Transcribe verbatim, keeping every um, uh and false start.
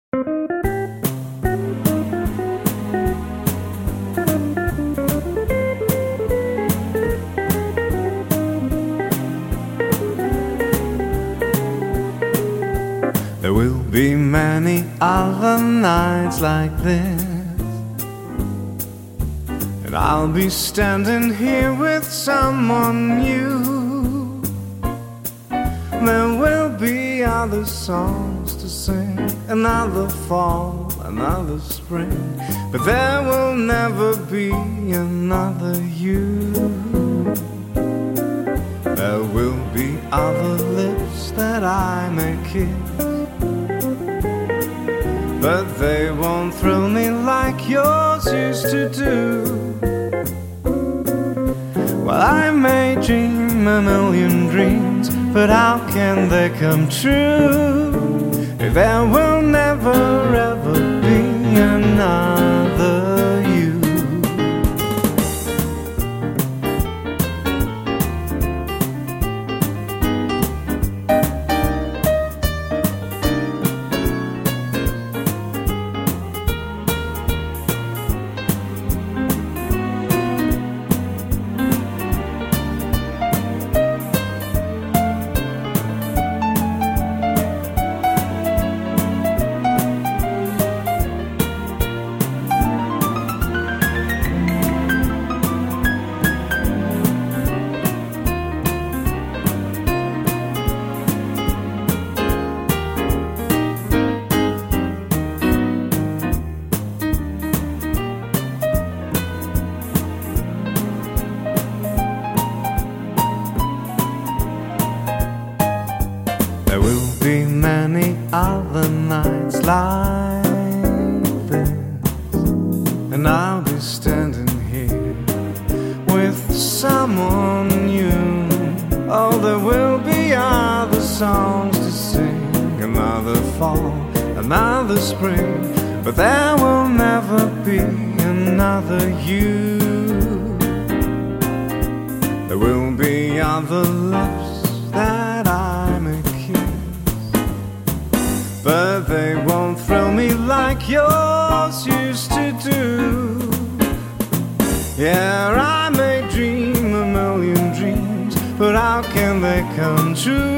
There will be many other nights like this, and I'll be standing here with someone new. There will be other songs to sing, another fall, another spring, but there will never be another you. There will be other lips that I may kiss, but they won't thrill me like yours used to do. Well, I may dream a million dreams, but how can they come true if there will never ever be another you? There will be many other nights like this, and I'll be standing here with someone new. Oh, there will be other songs to sing, another fall, another spring, but there will never be another you. There will be other lips that I may kiss, but they won't thrill me like yours used to do. Yeah, I may dream a million dreams, but how can they come true